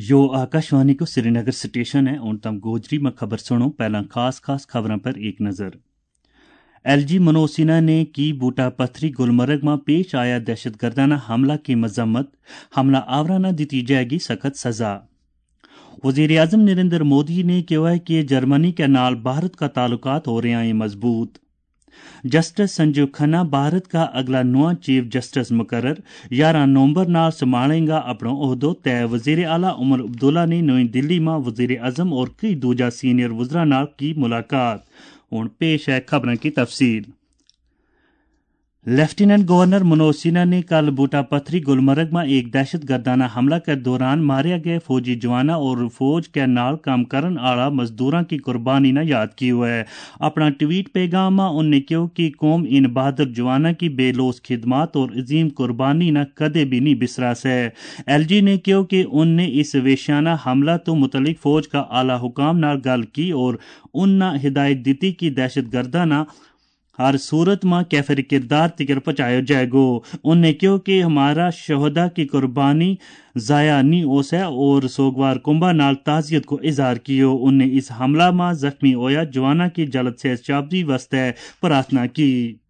यो आकाशवाणी को श्रीनगर स्टेशन है और तम गोजरी में खबर सुनो। पहला खास खबरों पर एक नजर। एलजी मनोज सिन्हा ने की बूटा पत्थरी गुलमर्ग में पेश आया दहशतगर्दाना हमला की मजम्मत। हमला आवराना दी जाएगी सख्त सजा। वजीर आजम नरेंद्र मोदी ने कहा है कि जर्मनी के नाल भारत का ताल्लुकात हो रहे हैं मजबूत। जस्टिस संजीव खन्ना भारत का अगला नवा चीफ जस्टिस मुकर्रर 11 नवंबर नाल संभालेगा अपना ओहदो तय। वजीर आला उमर अब्दुल्ला ने नई दिल्ली में वजीर आजम और कई दूजा सीनियर वज़रा नाल की मुलाकात। हुण पेश है खबरों की तफसील। लेफ्टिनेंट गवर्नर मनोज सिन्हा ने कल बूटा पत्थरी गुलमर्ग में एक दहशतगर्दाना हमला के दौरान मारे गए फौजी जवाना और फौज के नाल काम करन आला मजदूरों की कुर्बानी न याद की हुआ है। अपना ट्वीट पैगाम में उन्हें कहा कि कौम इन बहादुर जवाना की बेलोस खिदमात और अजीम कुर्बानी न कदे भी नहीं बिसरा से। एलजी ने कहा कि उनने इस वेशाना हमला तो मुतलिक फौज का आला हुकाम नाल गल की और उन्ना हिदायत दी कि दहशतगर्दाना हर सूरत में कैफर किरदार तिकर पहुंचाया जाएगो। उन्हें क्यों कि हमारा शहदा की कुर्बानी जाया नहीं हो से और सोगवार कुंभा नाल ताजियत को इजहार कियो। उन्हें इस हमला में जख्मी होया जवाना की जल्द से चाबदी वस्ते प्रार्थना की।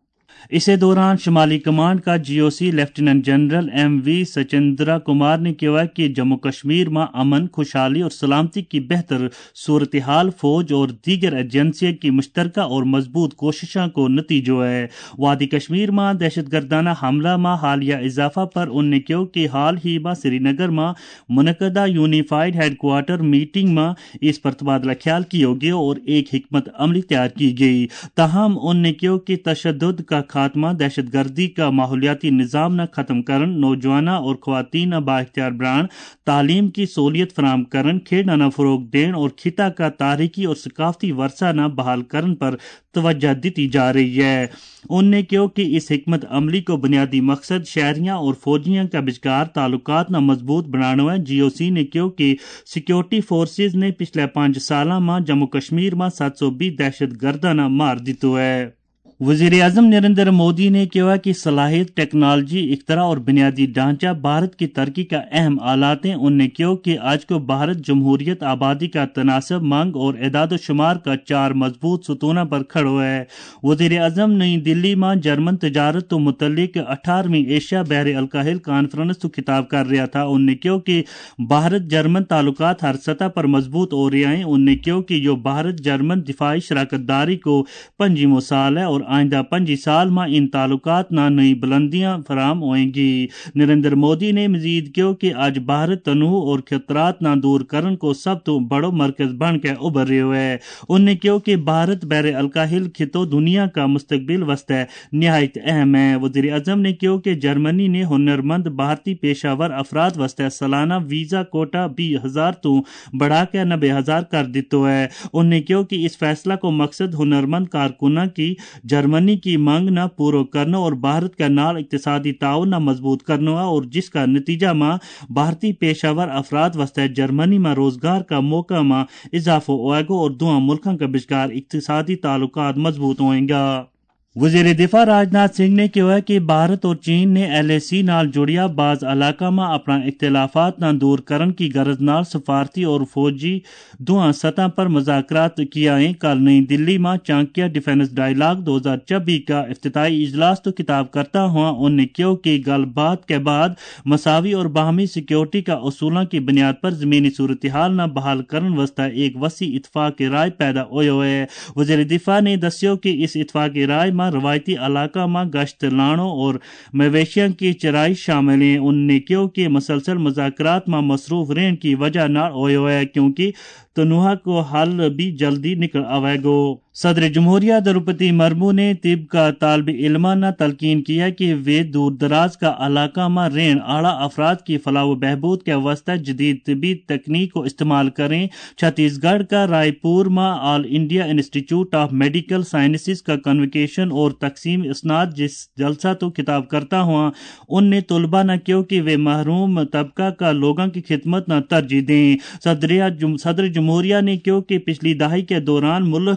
इसी दौरान शुमाली कमांड का GOC lieutenant general MV Sachindra Kumar ने कहा कि जम्मू कश्मीर में अमन खुशहाली और सलामती की बेहतर सूरत हाल फौज और दीगर एजेंसियों की मुश्तरका और मजबूत कोशिशों को नतीजो है। वादी कश्मीर में दहशतगर्दाना हमला में हालिया इजाफा पर उन्होंने कहा कि हाल ही में श्रीनगर में मुनक़दा यूनिफाइड हेडक्वार्टर मीटिंग में इस पर तबादला ख्याल किया गया और एक हिकमत अमली तैयार की गई। ताहम उन्होंने कहा कि तशद्दुद का खात्मा, दहशतगर्दी का माहौलियाती निज़ाम न खत्म करन, नौजवाना और ख़वातीन बाइख्तियार ब्रांड तालीम की सहूलियत फराम करन, खेड न फरोग देन और खिता का तारीखी और सकाफती वर्सा न बहाल करन पर तवज्जो दी जा रही है। उन्होंने कहा कि इस हिकमत अमली को बुनियादी मकसद शहरियां और फौजियों का बिचकार ताल्लुकात न मजबूत बनाना है। जीओसी ने कहा कि सिक्योरिटी फोर्सेज ने पिछले 5 साल में जम्मू कश्मीर में 720 दहशतगर्दाना मार दितो है। वज़ीर आज़म नरेंद्र मोदी ने कहा कि सलाहियत, टेक्नोलॉजी, इख्तरा और बुनियादी ढांचा भारत की तरक्की का अहम आलात हैं। उन्होंने कहा कि आज को भारत जमहूरियत, आबादी का तनासब, मांग और एदाद शुमार का 4 मजबूत सतूना पर खड़ो है। वज़ीर आज़म नई दिल्ली में जर्मन तजारत तो मुतल्लिक 18वीं एशिया बहर अलकाहिल कॉन्फ्रेंस तो खिताब कर रहा था। उन्होंने कहा कि भारत जर्मन ताल्लुकात हर सतह पर मजबूत हो रहे हैं। उन्होंने कहा कि यो भारत जर्मन दिफाई शराकतदारी को 5वीं साल है और आइंदा 5 साल में इन ताल्लुकात ना नई बुलंदियां फराम होंगी। नरेंद्र मोदी ने मजीद कहा कि आज भारत तनूह और खतरात ना दूर करन को सब तो बड़ो मरकज बन के उभर रहे है। उन्होंने कहा कि भारत बैर अलकाहिल खितो दुनिया का मुस्तकबिल वास्ते निहायत अहम है। वज़ीर आज़म ने कहा कि जर्मनी ने हुनरमंद भारतीय पेशावर अफराद वास्ते सालाना वीजा कोटा 20,000 तो बढ़ा के 90,000 कर दितो है। उन्होंने कहा कि इस फैसला को मकसद हुनरमंद कारकुना की जर्मनी की मांग न पूरा करना और भारत का नाल इक्तिसादी ताउन न मजबूत करना है और जिसका नतीजा में भारतीय पेशावर अफराद वास्ते जर्मनी में रोजगार का मौका में इजाफा होएगा और दोनों मुल्कों के बिचकार इक्तिसादी ताल्लुकात मजबूत होएगा। वज़ीर दिफा राजनाथ सिंह ने कहा कि भारत और चीन ने LAC नाल जुड़िया बाज इलाका में अपना इख्तिलाफात न दूर करन की गरज नाल सफारती और फौजी दोनों सतह पर मुज़ाकरात किया है। कल नई दिल्ली में चांकिया डिफेंस डायलॉग 2024 का इफ्तिताई इजलास तो खिताब करता हुआ उन्होंने कहा कि गलबात के बाद मसावी और बाहमी सिक्योरिटी का उसूलों की बुनियाद पर जमीनी सूरत हाल न बहाल करन वास्ते एक वसी इतफाक राय पैदा होयो है। वज़ीर दिफा ने दस्यो कि इस इतफाक राय में रवायती इलाका में गश्त लानो और मवेशियों की चराई शामिल है। उन्होंने कहा कि मुसलसल मुज़ाकरात में मसरूफ रहने की वजह न होयो है क्योंकि तनुहा को हल भी जल्दी निकल आवेगो। सदर जमहूरिया द्रौपदी मुर्मू ने तिब का तालब इल्मा न तलकीन किया कि वे दूर दराज का इलाका में रहने आला अफराद की फलाह व बहबूद के वास्ते जदीद तिबी तकनीक को इस्तेमाल करें। छत्तीसगढ़ का रायपुर में all India institute of medical sciences का कन्वोकेशन और तकसीम इसनाद जिस जलसा तो खिताब करता हुआ उनने तलबा न क्यों कि वे महरूम तबका का लोगों की खिदमत न तरजीह दें। सदर जमहूरिया ने क्यों कि पिछली दहाई के दौरान मुल्क का लोग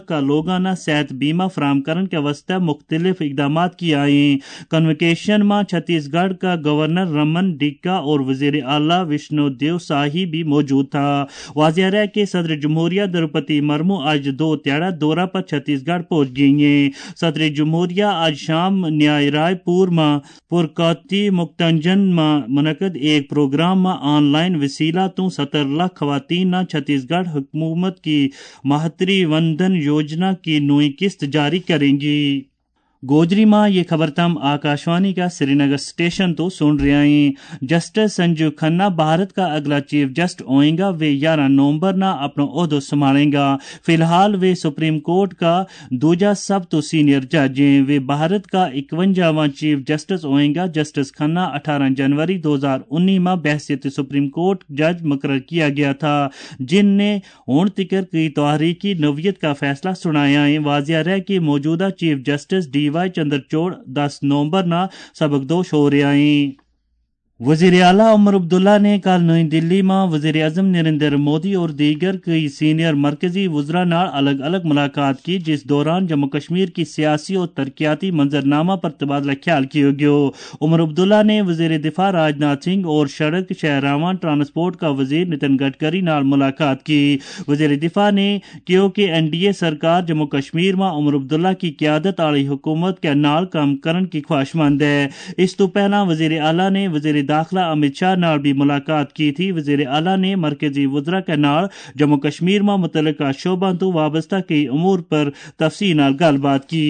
روگانہ صحت بیمہ فراہم کرن کے واسطے مختلف اقدامات کی آئیں. کنوکیشن میں چھتیس گڑھ کا گورنر رمن ڈگا اور وزیر اعلیٰ وشنو دیو ساہی بھی موجود تھا. واضح ہے کہ صدر جمہوریہ دروپدی مرمو آج 2 تیڑا دورہ پر چھتیس گڑھ پہنچ گئی ہیں. صدر جمہوریہ آج شام نیائے رائے پور میں پورکاتی مکتنجن میں منعقد ایک پروگرام میں آن لائن وسیلہ تو 70 لاکھ خواتین نہ چھتیس گڑھ حکومت کی مہاتری وندن یوجنا کی نوئی قسط جاری کریں گی. گوجری ماں یہ خبر تم آکاشوانی کا سری نگر اسٹیشن تو سن رہے ہیں. جسٹس سنجیو کھنہ بھارت کا اگلا چیف جسٹس ہوئیں گا. وہ 11 نومبر نہ اپنا عہدہ سنبھالیں گا. فی الحال وہ سپریم کورٹ کا دوجا سب تو سینئر جج ہیں. وہ بھارت کا 51واں چیف جسٹس ہوئیں گا. جسٹس کھنہ 18 جنوری 2019 میں بحیثیت سپریم کورٹ جج مقرر کیا گیا تھا جن نے ہون تکر کی تحریکی نوعیت کا فیصلہ سنایا ہے. واضح ہے کہ موجودہ chief justice D Y Chandrachud 10 November نہ سبکدوش ہو رہے ہیں. وزیر اعلیٰ عمر عبداللہ نے کل نئی دلی میں وزیر اعظم نریندر مودی اور دیگر کئی سینئر مرکزی وزراء نال الگ الگ ملاقات کی جس دوران جموں کشمیر کی سیاسی اور ترقیاتی منظرنامہ پر تبادلہ خیال کیا گیا. عمر عبداللہ نے وزیر دفاع راجناتھ سنگھ اور سڑک شہراں ٹرانسپورٹ کا وزیر نتن گڈکری نال ملاقات کی. وزیر دفاع نے کہا کہ این ڈی اے سرکار جموں کشمیر میں عمر عبداللہ کی قیادت والی حکومت کے نال کام کرن کی خواہش مند ہے. اس تو پہلا وزیر اعلیٰ نے وزیر داخلہ امت شاہ نال بھی ملاقات کی تھی. وزیر اعلیٰ نے مرکزی وزراء کے نال جموں کشمیر میں متعلقہ شعبوں تو وابستہ کئی امور پر تفصیل نال گل بات کی.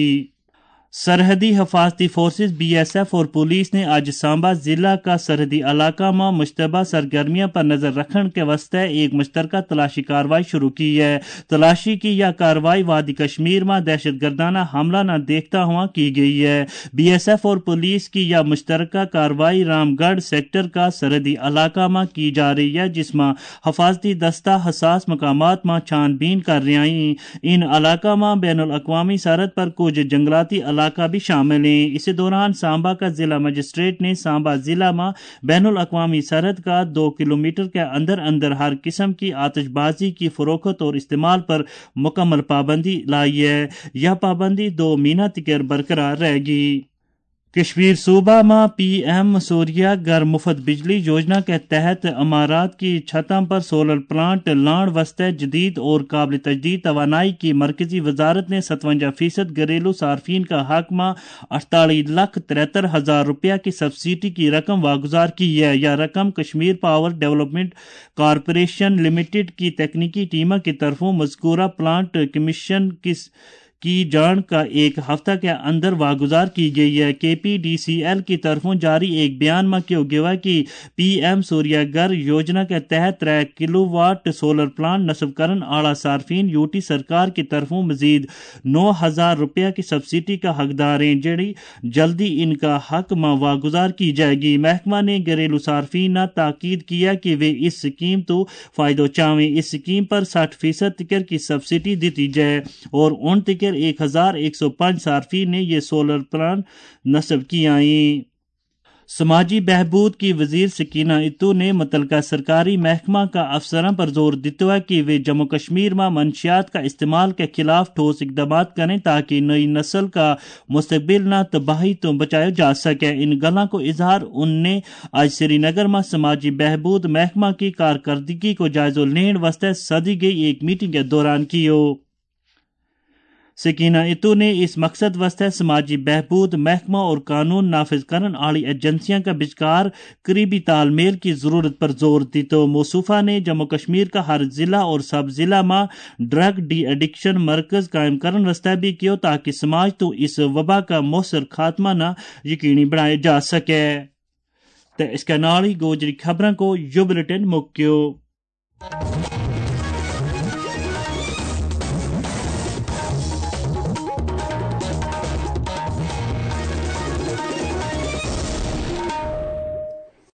سرحدی حفاظتی فورسز بی ایس ایف اور پولیس نے آج سانبا ضلع کا سرحدی علاقہ میں مشتبہ سرگرمیاں پر نظر رکھنے کے واسطے ایک مشترکہ تلاشی کارروائی شروع کی ہے. تلاشی کی یہ کارروائی وادی کشمیر میں دہشت گردانہ حملہ نہ دیکھتا ہوا کی گئی ہے. بی ایس ایف اور پولیس کی یہ مشترکہ کارروائی رام گڑھ سیکٹر کا سرحدی علاقہ میں کی جا رہی ہے جس میں حفاظتی دستہ حساس مقامات میں چھان بین کر رہے ہیں. ان علاقہ میں بین الاقوامی سرحد پر کچھ جنگلاتی علاقہ بھی شامل ہیں. اسی دوران سانبا کا ضلع مجسٹریٹ نے سانبا ضلع میں بین الاقوامی سرحد کا 2 کلومیٹر کے اندر ہر قسم کی آتش بازی کی فروخت اور استعمال پر مکمل پابندی لائی ہے. یہ پابندی 2 مہینہ تک برقرار رہے گی. کشمیر صوبہ میں پی ایم سوریہ گھر مفت بجلی یوجنا کے تحت عمارات کی چھتوں پر سولر پلانٹ لان واسطے جدید اور قابل تجدید توانائی کی مرکزی وزارت نے 57% گھریلو صارفین کا حق میں 48,73,000 روپیہ کی سبسڈی کی رقم واگزار کی ہے. یہ رقم Kashmir power development corporation limited کی تکنیکی ٹیم کی طرفوں مذکورہ پلانٹ کمیشن کی جان کا ایک ہفتہ کے اندر واگزار کی گئی ہے. کے پی ڈی سی ایل کی طرفوں جاری ایک بیان میں کہا گیا کہ پی ایم سوریہ گھر یوجنا کے تحت 3 کلو واٹ سولر پلانٹ نصب کرن اعلیٰ صارفین یو ٹی سرکار کی طرفوں مزید 9,000 روپیہ کی سبسڈی کا حقدار ہیں جڑی جلدی ان کا حق میں واگزار کی جائے گی. محکمہ نے گھریلو صارفین نے تاکید کیا کہ وہ اس اسکیم تو فائدہ چاہیں. اس اسکیم پر 60% تک کی سبسڈی دیتی جائے اور ان تک 1,105 صارفین نے یہ سولر پلانٹ نصب کیا ہیں. سماجی بہبود کی وزیر سکینہ اتو نے متعلقہ سرکاری محکمہ کا افسران پر زور دیتا ہے کہ وہ جموں کشمیر میں منشیات کا استعمال کے خلاف ٹھوس اقدامات کریں تاکہ نئی نسل کا مستقبل نہ تباہی تو بچایا جا سکے. ان گلاں کو اظہار ان نے آج سری نگر میں سماجی بہبود محکمہ کی کارکردگی کو جائزہ لینے واسطے سدی گئی ایک میٹنگ کے دوران کیا. سکینہ اتو نے اس مقصد واسطے سماجی بہبود محکمہ اور قانون نافذ کرن والی ایجنسیاں کا بچکار قریبی تال میل کی ضرورت پر زور دی. تو موصوفہ نے جموں کشمیر کا ہر ضلع اور سب ضلع میں ڈرگ ڈی ایڈکشن مرکز قائم کرن واسطے بھی کیا تاکہ سماج تو اس وبا کا مؤثر خاتمہ نہ یقینی بنایا جا سکے. تو اس کے نال ہی گوجری خبروں کو یو بلیٹن مکیو.